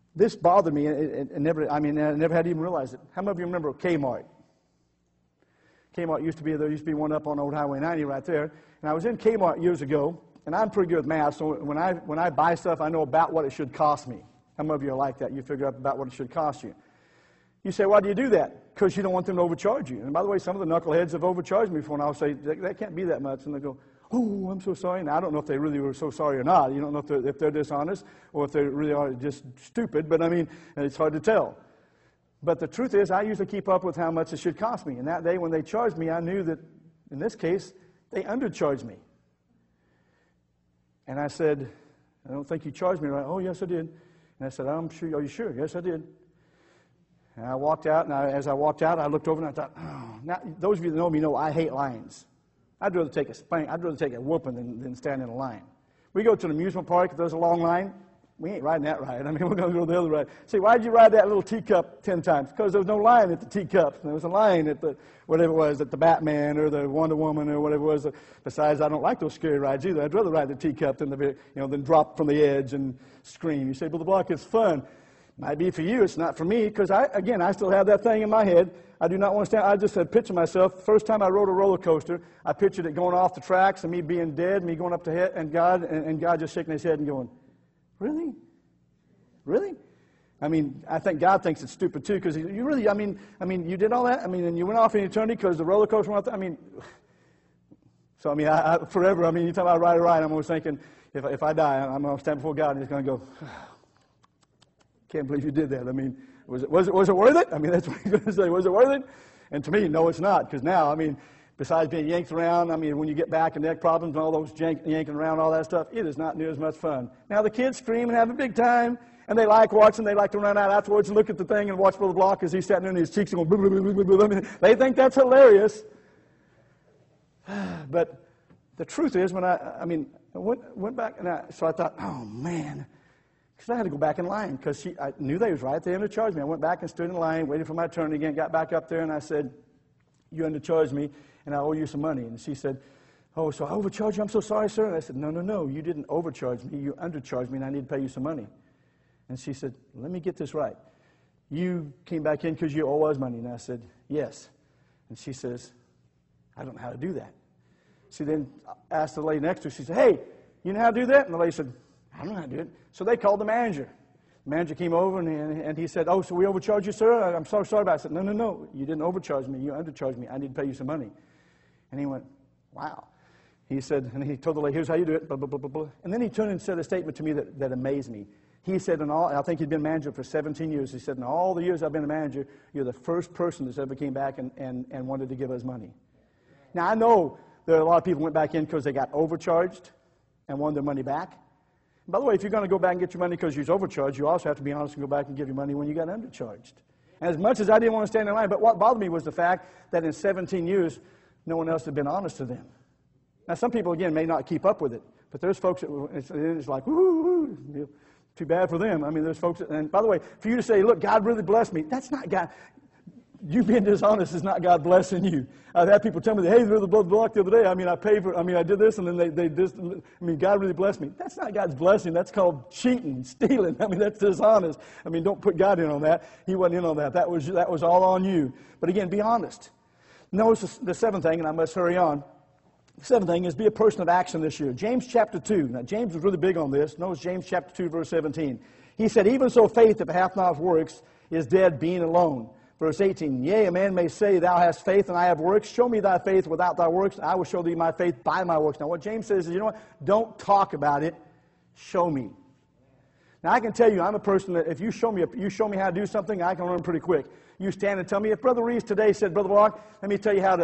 This bothered me, and I never had even realized it. How many of you remember Kmart? Kmart used to be, there used to be one up on Old Highway 90 right there. And I was in Kmart years ago, and I'm pretty good with math, so when I buy stuff, I know about what it should cost me. How many of you are like that? You figure out about what it should cost you. You say, why do you do that? Because you don't want them to overcharge you. And by the way, some of the knuckleheads have overcharged me before, and I'll say, that can't be that much. And they go, oh, I'm so sorry. And I don't know if they really were so sorry or not. You don't know if they're dishonest or if they really are just stupid, but I mean, it's hard to tell. But the truth is, I usually keep up with how much it should cost me. And that day when they charged me, I knew that, in this case, they undercharged me. And I said, I don't think you charged me right. Oh, yes, I did. And I said, I'm sure. Are you sure? Yes, I did. And I walked out, and as I walked out, I looked over and I thought, oh. Now, those of you that know me know I hate lines. I'd rather take a spank. I'd rather take a whooping than stand in a line. We go to an amusement park, if there's a long line, we ain't riding that ride. I mean, we're going to go the other ride. See, why'd you ride that little teacup 10 times? Because there was no line at the teacup. There was a line at the, whatever it was, at the Batman or the Wonder Woman or whatever it was. Besides, I don't like those scary rides either. I'd rather ride the teacup than drop from the edge and scream. You say, well, the block is fun. Might be for you. It's not for me because, I still have that thing in my head. I do not want to stand. I just had pictured myself. First time I rode a roller coaster, I pictured it going off the tracks and me being dead, me going up to head, and God just shaking his head and going, really? Really? I mean, I think God thinks it's stupid too, because you really, you did all that? And you went off in eternity because the roller coaster went off, I forever, anytime I ride a ride, I'm always thinking, if I die, I'm going to stand before God and he's going to go, can't believe you did that. Was it worth it? That's what he's going to say. Was it worth it? And to me, no, it's not, because now, besides being yanked around, when you get back and neck problems and all those yanking around, all that stuff, it is not near as much fun. Now the kids scream and have a big time. And they like watching. They like to run out afterwards and look at the thing and watch Brother Block as he's sitting there and his cheeks going, blah, blah, blah, blah, blah. They think that's hilarious. But the truth is, when I went back, and so I thought, oh, man. Because I had to go back in line because I knew they was right. They undercharged me. I went back and stood in line, waited for my turn again, got back up there, and I said, you undercharged me, and I owe you some money. And she said, oh, so I overcharged you? I'm so sorry, sir. And I said, no, you didn't overcharge me. You undercharged me, and I need to pay you some money. And she said, let me get this right. You came back in because you owe us money. And I said, yes. And she says, I don't know how to do that. She then asked the lady next to her, she said, hey, you know how to do that? And the lady said, I don't know how to do it. So they called the manager. The manager came over and he said, oh, so we overcharged you, sir? I'm so sorry about it. I said, no, you didn't overcharge me. You undercharged me. I need to pay you some money. And he went, wow. He said, and he told the lady, here's how you do it, blah, blah, blah, blah, blah. And then he turned and said a statement to me that amazed me. He said, I think he'd been manager for 17 years. He said, in all the years I've been a manager, you're the first person that's ever came back and wanted to give us money. Now, I know there are a lot of people who went back in because they got overcharged and wanted their money back. By the way, if you're going to go back and get your money because you're overcharged, you also have to be honest and go back and give your money when you got undercharged. And as much as I didn't want to stand in line, but what bothered me was the fact that in 17 years, no one else had been honest to them. Now, some people, again, may not keep up with it, but there's folks that it's like, woo, too bad for them. There's folks that, and by the way, for you to say, look, God really blessed me, that's not God. You being dishonest is not God blessing you. I've had people tell me, hey, Brother Block the other day, I did this, and then they just, God really blessed me. That's not God's blessing. That's called cheating, stealing. That's dishonest. Don't put God in on that. He wasn't in on that. That was all on you. But again, be honest. Notice the seventh thing, and I must hurry on. The seventh thing is be a person of action this year. James chapter 2. Now, James was really big on this. Notice James chapter 2, verse 17. He said, even so faith, if it hath not works, is dead, being alone. Verse 18, yea, a man may say, thou hast faith, and I have works. Show me thy faith without thy works, and I will show thee my faith by my works. Now, what James says is, you know what? Don't talk about it. Show me. Now, I can tell you, I'm a person that if you show me how to do something, I can learn pretty quick. You stand and tell me, if Brother Reeves today said, Brother Block, let me tell you how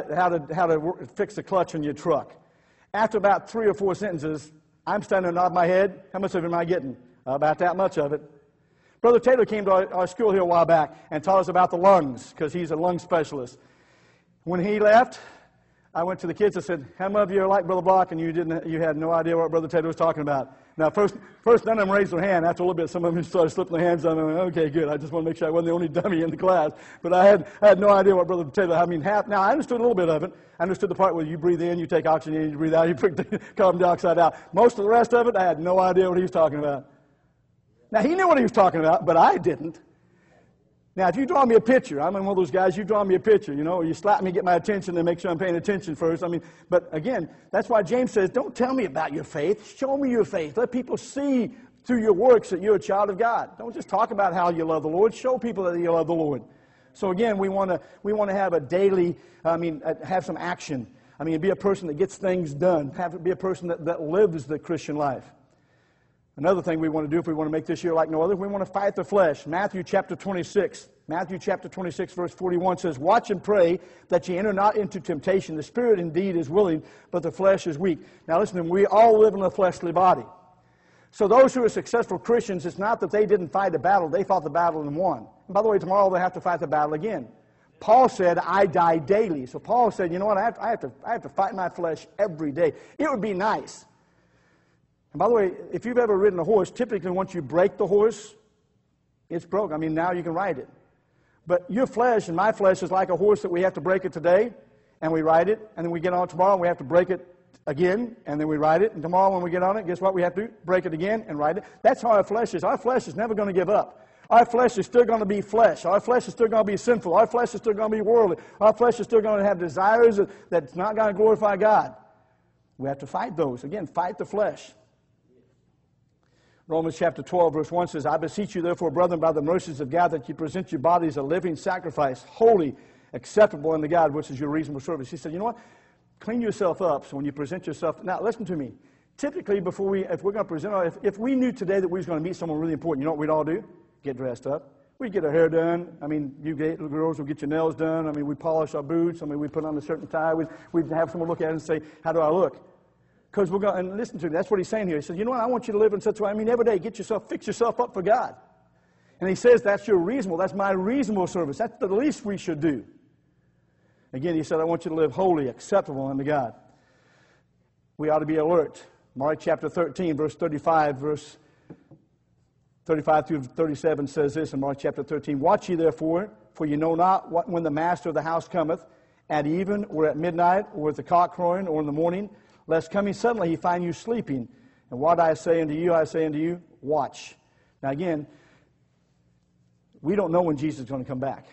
to fix the clutch on your truck. After about 3 or 4 sentences, I'm standing there nodding my head. How much of it am I getting? About that much of it. Brother Taylor came to our school here a while back and taught us about the lungs, because he's a lung specialist. When he left, I went to the kids and said, how many of you are like Brother Block and you had no idea what Brother Taylor was talking about? Now, first none of them raised their hand. After a little bit, some of them started slipping their hands on. I went, okay, good. I just want to make sure I wasn't the only dummy in the class. But I had no idea what Brother Taylor, now, I understood a little bit of it. I understood the part where you breathe in, you take oxygen in, you breathe out, you put the carbon dioxide out. Most of the rest of it, I had no idea what he was talking about. Now, he knew what he was talking about, but I didn't. Now, if you draw me a picture, I'm one of those guys, you draw me a picture, you slap me, get my attention, and make sure I'm paying attention first. But again, that's why James says, don't tell me about your faith. Show me your faith. Let people see through your works that you're a child of God. Don't just talk about how you love the Lord. Show people that you love the Lord. So again, we want to have a daily, have some action. Be a person that gets things done. Be a person that lives the Christian life. Another thing we want to do if we want to make this year like no other, we want to fight the flesh. Matthew chapter 26, verse 41 says, watch and pray that ye enter not into temptation. The spirit indeed is willing, but the flesh is weak. Now listen to me, we all live in a fleshly body. So those who are successful Christians, it's not that they didn't fight a battle, they fought the battle and won. And by the way, tomorrow they have to fight the battle again. Paul said, I die daily. So Paul said, you know what, I have to fight my flesh every day. It would be nice. And by the way, if you've ever ridden a horse, typically once you break the horse, it's broke. Now you can ride it. But your flesh and my flesh is like a horse that we have to break it today, and we ride it, and then we get on it tomorrow, and we have to break it again, and then we ride it, and tomorrow when we get on it, guess what? We have to break it again and ride it. That's how our flesh is. Our flesh is never going to give up. Our flesh is still going to be flesh. Our flesh is still going to be sinful. Our flesh is still going to be worldly. Our flesh is still going to have desires that's not going to glorify God. We have to fight those. Again, fight the flesh. Romans chapter 12, verse 1 says, I beseech you, therefore, brethren, by the mercies of God, that you present your bodies a living sacrifice, holy, acceptable unto God, which is your reasonable service. He said, you know what? Clean yourself up so when you present yourself. Now, listen to me. Typically, if we're going to present, if we knew today that we was going to meet someone really important, you know what we'd all do? Get dressed up. We'd get our hair done. You girls would get your nails done. We polish our boots. We put on a certain tie. We'd have someone look at it and say, how do I look? Because we're going, and listen to me, that's what he's saying here. He says, you know what, I want you to live in such a way, every day, fix yourself up for God. And he says, that's my reasonable service. That's the least we should do. Again, he said, I want you to live holy, acceptable unto God. We ought to be alert. Mark chapter 13, verse 35 through 37 says this in Mark chapter 13. Watch ye therefore, for you know not when the master of the house cometh, at even, or at midnight, or at the cock crowing, or in the morning, lest coming suddenly he find you sleeping. And what I say unto you, watch. Now again, we don't know when Jesus is going to come back.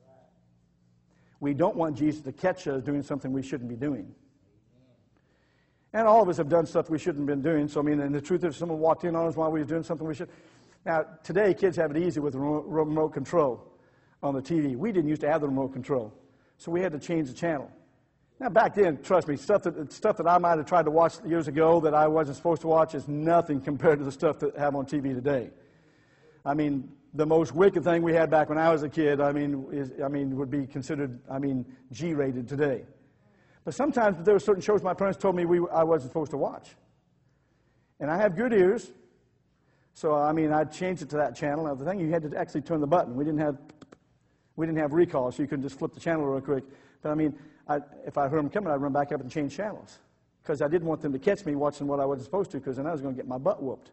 We don't want Jesus to catch us doing something we shouldn't be doing. And all of us have done stuff we shouldn't have been doing. So, and the truth is, someone walked in on us while we were doing something we should. Now, today, kids have it easy with remote control on the TV. We didn't used to have the remote control. So we had to change the channel. Now, back then, trust me, stuff that I might have tried to watch years ago that I wasn't supposed to watch is nothing compared to the stuff that I have on TV today. The most wicked thing we had back when I was a kid, would be considered, G-rated today. But sometimes there were certain shows my parents told me I wasn't supposed to watch. And I have good ears, so, I'd change it to that channel. Now, the thing, you had to actually turn the button. We didn't have recall, so you couldn't just flip the channel real quick. But, if I heard them coming, I'd run back up and change channels. Because I didn't want them to catch me watching what I wasn't supposed to, because then I was going to get my butt whooped.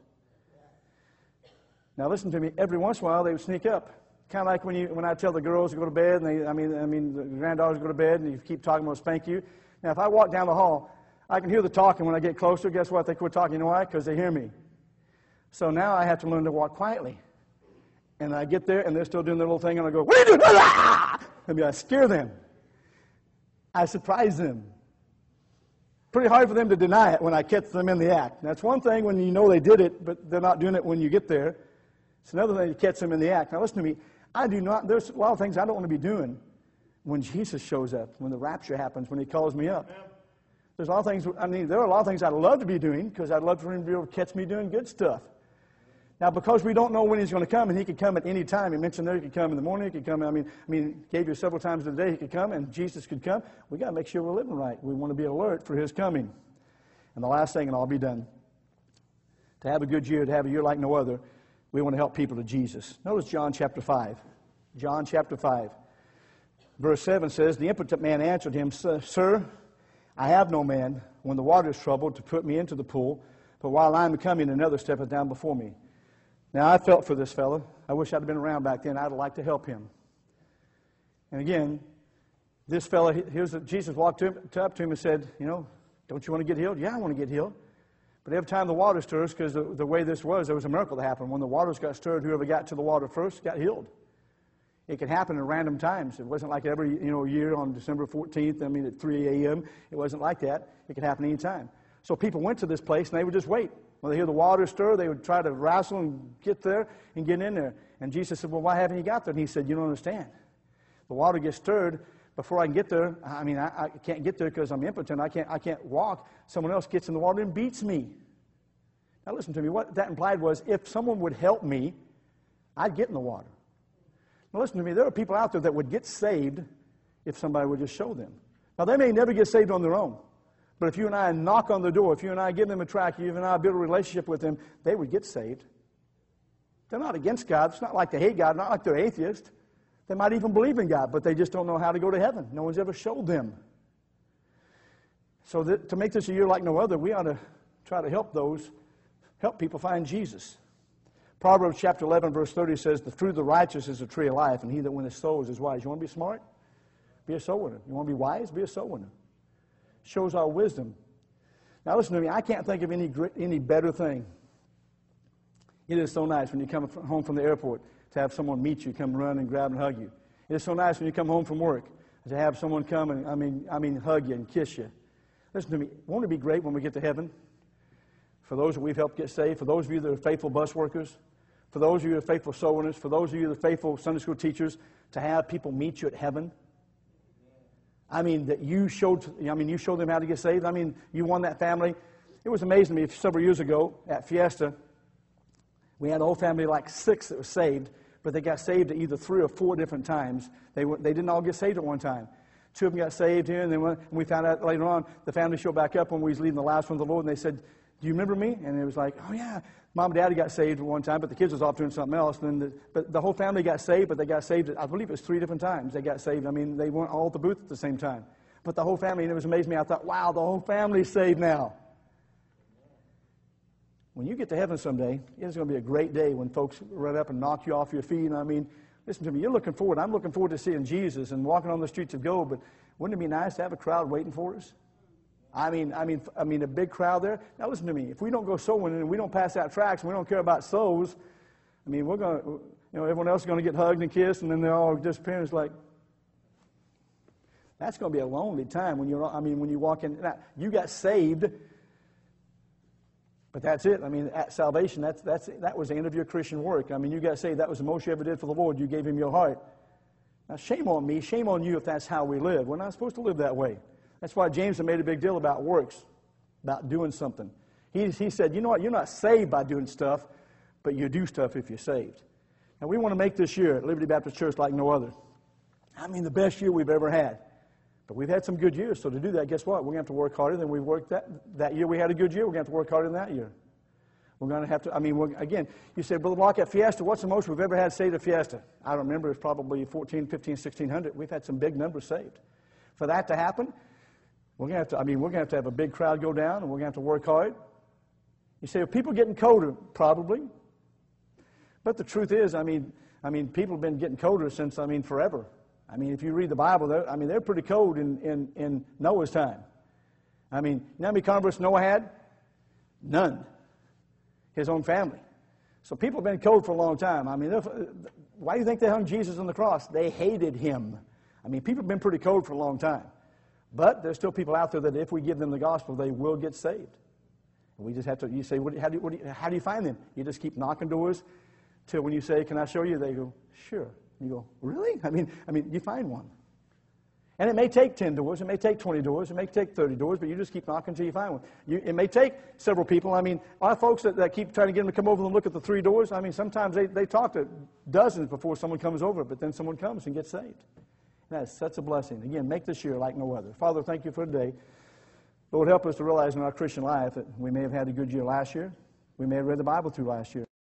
Now listen to me. Every once in a while, they would sneak up. Kind of like when I tell the girls to go to bed, and the granddaughters go to bed, and you keep talking about spank you. Now, if I walk down the hall, I can hear the talking. When I get closer, guess what? They quit talking. You know why? Because they hear me. So now I have to learn to walk quietly. And I get there, and they're still doing their little thing, and I go, what are you doing? I scare them. I surprise them. Pretty hard for them to deny it when I catch them in the act. That's one thing when you know they did it, but they're not doing it when you get there. It's another thing to catch them in the act. Now listen to me. There's a lot of things I don't want to be doing when Jesus shows up, when the rapture happens, when he calls me up. There's a lot of things, there are a lot of things I'd love to be doing because I'd love for him to be able to catch me doing good stuff. Now, because we don't know when he's going to come, and he could come at any time. He mentioned there he could come in the morning, he could come, gave you several times a day he could come, and Jesus could come. We got to make sure we're living right. We want to be alert for his coming. And the last thing, and I'll be done. To have a good year, to have a year like no other, we want to help people to Jesus. Notice John chapter 5. John chapter 5. Verse 7 says, the impotent man answered him, Sir, I have no man, when the water is troubled, to put me into the pool, but while I am coming, another steppeth down before me. Now, I felt for this fellow. I wish I'd been around back then. I'd have liked to help him. And again, this fellow, Jesus walked up to him and said, don't you want to get healed? Yeah, I want to get healed. But every time the water stirs, because the way this was, there was a miracle that happened. When the waters got stirred, whoever got to the water first got healed. It could happen at random times. It wasn't like every year on December 14th, at 3 a.m. It wasn't like that. It could happen any time. So people went to this place, and they would just wait. When they hear the water stir, they would try to wrestle and get there and get in there. And Jesus said, well, why haven't you got there? And he said, you don't understand. The water gets stirred. Before I can get there, I can't get there because I'm impotent. I can't walk. Someone else gets in the water and beats me. Now listen to me. What that implied was if someone would help me, I'd get in the water. Now listen to me. There are people out there that would get saved if somebody would just show them. Now they may never get saved on their own. But if you and I knock on the door, if you and I give them a tract, you and I build a relationship with them, they would get saved. They're not against God. It's not like they hate God, not like they're atheists. They might even believe in God, but they just don't know how to go to heaven. No one's ever showed them. So to make this a year like no other, we ought to try to help people find Jesus. Proverbs chapter 11, verse 30 says, the fruit of the righteous is a tree of life, and he that winneth souls is wise. You want to be smart? Be a soul winner. You want to be wise? Be a soul winner. Shows our wisdom. Now listen to me. I can't think of any better thing. It is so nice when you come home from the airport to have someone meet you, come run and grab and hug you. It is so nice when you come home from work to have someone come and hug you and kiss you. Listen to me. Won't it be great when we get to heaven? For those that we've helped get saved, for those of you that are faithful bus workers, for those of you that are faithful soul winners, for those of you that are faithful Sunday school teachers, to have people meet you at heaven. That you showed them how to get saved. You won that family. It was amazing to me several years ago at Fiesta. We had a whole family, like 6 that were saved, but they got saved at either 3 or 4 different times. They didn't all get saved at one time. 2 of them got saved here, and then we found out later on, the family showed back up when we was leading the last one to the Lord, and they said, do you remember me? And it was like, oh yeah, Mom and Daddy got saved at one time, but the kids was off doing something else. And but the whole family got saved, but they got saved, I believe it was 3 different times they got saved. They weren't all at the booth at the same time. But the whole family, and it was amazing to me. I thought, wow, the whole family's saved now. When you get to heaven someday, it's going to be a great day when folks run up and knock you off your feet. Listen to me, you're looking forward. I'm looking forward to seeing Jesus and walking on the streets of gold, but wouldn't it be nice to have a crowd waiting for us? A big crowd there. Now listen to me. If we don't go soul winning and we don't pass out tracts and we don't care about souls, we're going to, everyone else is going to get hugged and kissed, and then they're all disappearing. It's like, that's going to be a lonely time when when you walk in. Now, you got saved, but that's it. At salvation, that was the end of your Christian work. You got saved. That was the most you ever did for the Lord. You gave Him your heart. Now, shame on me, shame on you if that's how we live. We're not supposed to live that way. That's why James made a big deal about works, about doing something. He said, you know what, you're not saved by doing stuff, but you do stuff if you're saved. And we want to make this year at Liberty Baptist Church like no other. The best year we've ever had. But we've had some good years, so to do that, guess what? We're going to have to work harder than we worked that year. We had a good year. We're going to have to work harder than that year. We're going to have to, again, you say, Brother Block, at Fiesta, what's the most we've ever had saved at Fiesta? I remember it's probably 14, 15, 1,600. We've had some big numbers saved. For that to happen, we're going to have to have a big crowd go down, and we're going to have to work hard. You say, are people getting colder? Probably. But the truth is, people have been getting colder since, forever. If you read the Bible, they're pretty cold in Noah's time. You know how many converts Noah had? None. His own family. So people have been cold for a long time. Why do you think they hung Jesus on the cross? They hated Him. People have been pretty cold for a long time. But there's still people out there that if we give them the gospel, they will get saved. We just have to, you say, how do you find them? You just keep knocking doors till when you say, can I show you? They go, sure. You go, really? You find one. And it may take 10 doors, it may take 20 doors, it may take 30 doors, but you just keep knocking until you find one. It may take several people. Our folks that keep trying to get them to come over and look at the 3 doors, sometimes they talk to dozens before someone comes over, but then someone comes and gets saved. That's such a blessing. Again, make this year like no other. Father, thank you for today. Lord, help us to realize in our Christian life that we may have had a good year last year. We may have read the Bible through last year.